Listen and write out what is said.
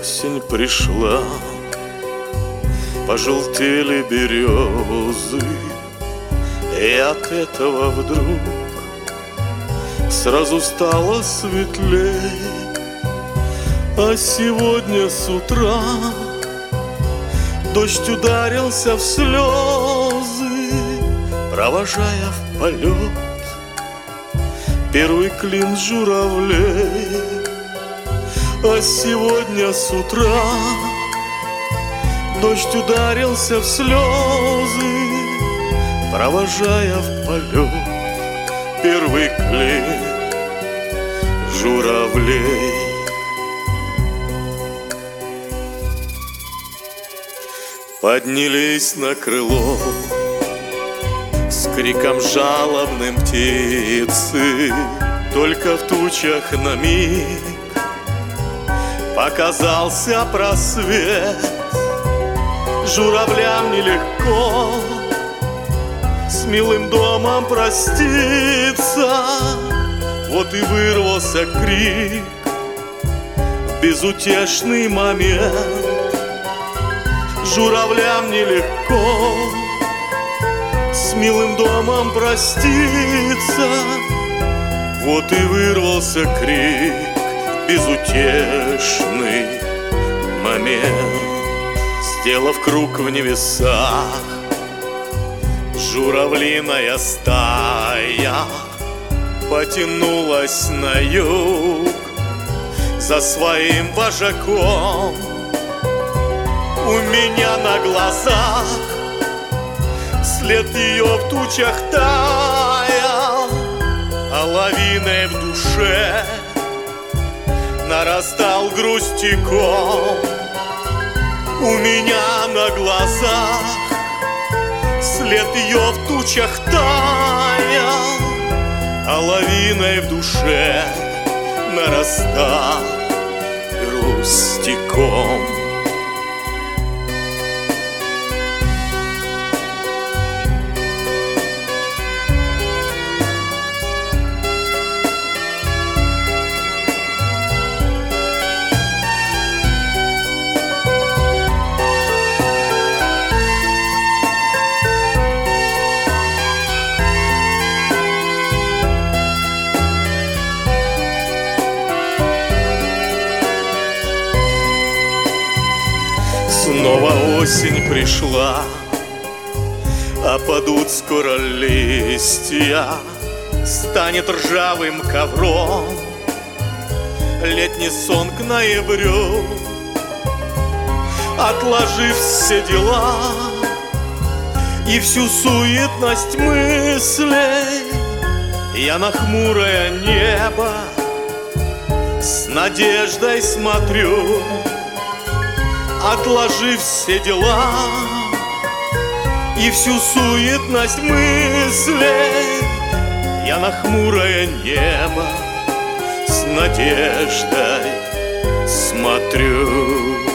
осень пришла, пожелтели березы, и от этого вдруг сразу стало светлей. А сегодня с утра дождь ударился в слезы, провожая в полет первый клин журавлей. А сегодня с утра дождь ударился в слезы, провожая в полет первый клин журавлей. Поднялись на крыло с криком жалобным птицы, только в тучах на миг показался просвет. Журавлям нелегко с милым домом проститься, вот и вырвался крик в безутешный момент. Журавлям нелегко с милым домом проститься, вот и вырвался крик в безутешный момент. Сделав круг в небесах, журавлиная стая потянулась на юг за своим вожаком. У меня на глазах след ее в тучах таял, а лавиной в душе нарастал грустиком. У меня на глазах след ее в тучах таял, а лавиной в душе нарастал грустиком. Снова осень пришла, опадут скоро листья, станет ржавым ковром летний сон к ноябрю. Отложив все дела и всю суетность мыслей, я на хмурое небо с надеждой смотрю. Отложив все дела и всю суетность мыслей, я на хмурое небо с надеждой смотрю.